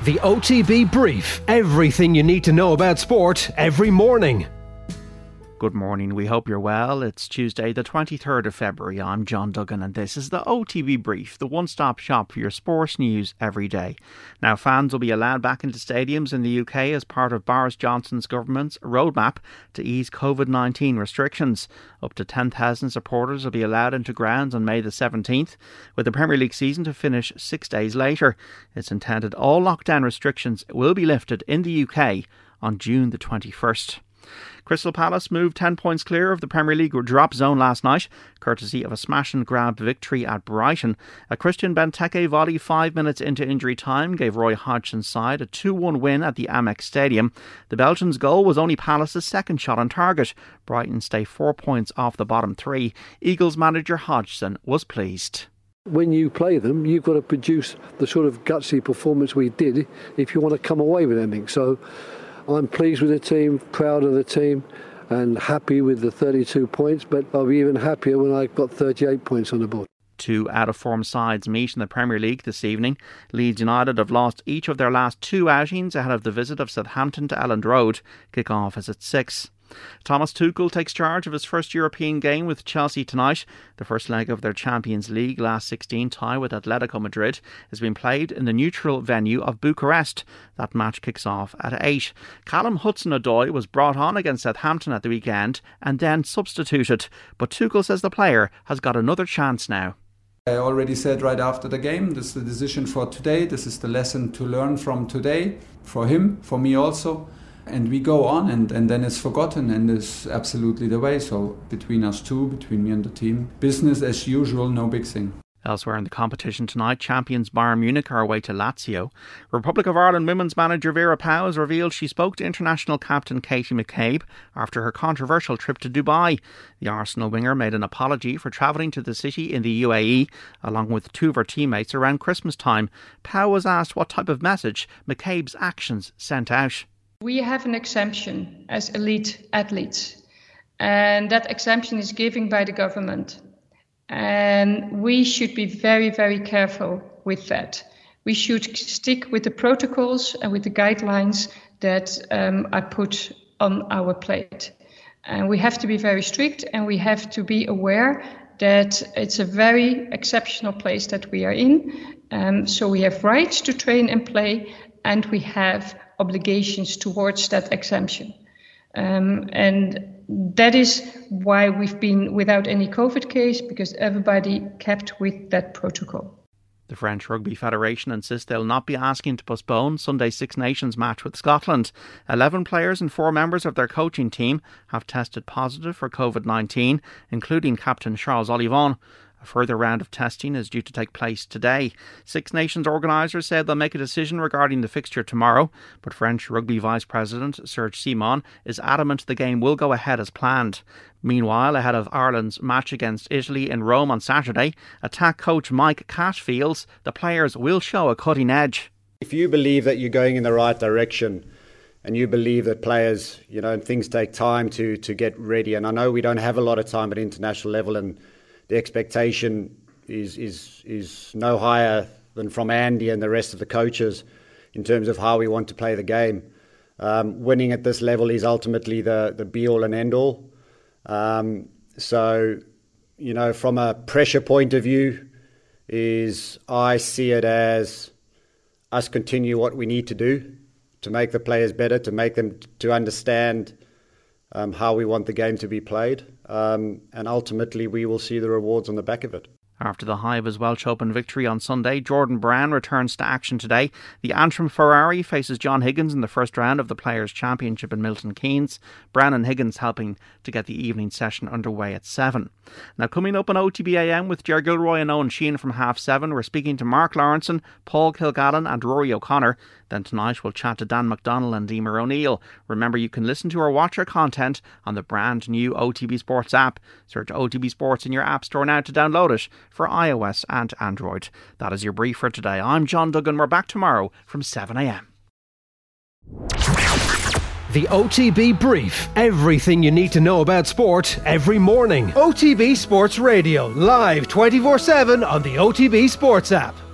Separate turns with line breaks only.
The OTB Brief. Everything you need to know about sport every morning.
Good morning, we hope you're well. It's Tuesday the 23rd of February. I'm John Duggan and this is the OTB Brief, the one-stop shop for your sports news every day. Now, fans will be allowed back into stadiums in the UK as part of Boris Johnson's government's roadmap to ease COVID-19 restrictions. Up to 10,000 supporters will be allowed into grounds on May the 17th, with the Premier League season to finish 6 days later. It's intended all lockdown restrictions will be lifted in the UK on June the 21st. Crystal Palace moved 10 points clear of the Premier League drop zone last night, courtesy of a smash-and-grab victory at Brighton. A Christian Benteke volley 5 minutes into injury time gave Roy Hodgson's side a 2-1 win at the Amex Stadium. The Belgians' goal was only Palace's second shot on target. Brighton stay 4 points off the bottom three. Eagles manager Hodgson was pleased.
When you play them, you've got to produce the sort of gutsy performance we did if you want to come away with anything. So I'm pleased with the team, proud of the team and happy with the 32 points, but I'll be even happier when I've got 38 points on the board.
Two out-of-form sides meet in the Premier League this evening. Leeds United have lost each of their last two outings ahead of the visit of Southampton to Elland Road. Kick-off is at 6. Thomas Tuchel takes charge of his first European game with Chelsea tonight. The first leg of their Champions League last 16 tie with Atletico Madrid has been played in the neutral venue of Bucharest. That match kicks off at 8. Callum Hudson-Odoi was brought on against Southampton at the weekend and then substituted, but Tuchel says the player has got another chance now.
I already said right after the game, this is the decision for today, this is the lesson to learn from today, for him, for me also. And we go on and then it's forgotten, and it's absolutely the way. So between us two, between me and the team, business as usual, no big thing.
Elsewhere in the competition tonight, champions Bayern Munich are away to Lazio. Republic of Ireland women's manager Vera Pauw has revealed she spoke to international captain Katie McCabe after her controversial trip to Dubai. The Arsenal winger made an apology for travelling to the city in the UAE along with two of her teammates around Christmas time. Pauw was asked what type of message McCabe's actions sent out.
We have an exemption as elite athletes, and that exemption is given by the government. And we should be very, very careful with that. We should stick with the protocols and with the guidelines that are put on our plate. And we have to be very strict, and we have to be aware that it's a very exceptional place that we are in. So we have rights to train and play, and we have obligations towards that exemption. And that is why we've been without any COVID case, because everybody kept with that protocol.
The French Rugby Federation insists they'll not be asking to postpone Sunday's Six Nations match with Scotland. 11 players and 4 members of their coaching team have tested positive for COVID-19, including captain Charles Olivon. A further round of testing is due to take place today. Six Nations organisers said they'll make a decision regarding the fixture tomorrow, but French Rugby Vice President Serge Simon is adamant the game will go ahead as planned. Meanwhile, ahead of Ireland's match against Italy in Rome on Saturday, attack coach Mike Cash feels the players will show a cutting edge.
If you believe that you're going in the right direction and you believe that players, things take time to get ready, and I know we don't have a lot of time at international level, and the expectation is no higher than from Andy and the rest of the coaches in terms of how we want to play the game. Winning at this level is ultimately the be-all and end-all. So, from a pressure point of view, I see it as us continue what we need to do to make the players better, to make them to understand how we want the game to be played. And ultimately we will see the rewards on the back of it.
After the high of his Welsh Open victory on Sunday, Jordan Brown returns to action today. The Antrim Ferrari faces John Higgins in the first round of the Players' Championship in Milton Keynes. Brown and Higgins helping to get the evening session underway at 7. Now, coming up on OTB AM with Ger Gilroy and Owen Sheehan from 7:30, we're speaking to Mark Lawrenson, Paul Kilgallen and Rory O'Connor. Then tonight we'll chat to Dan McDonnell and Emer O'Neill. Remember, you can listen to or watch our content on the brand new OTB Sports app. Search OTB Sports in your app store now to download it for iOS and Android. That is your brief for today. I'm John Duggan. We're back tomorrow from 7 a.m.
The OTB Brief. Everything you need to know about sport every morning. OTB Sports Radio. Live 24/7 on the OTB Sports app.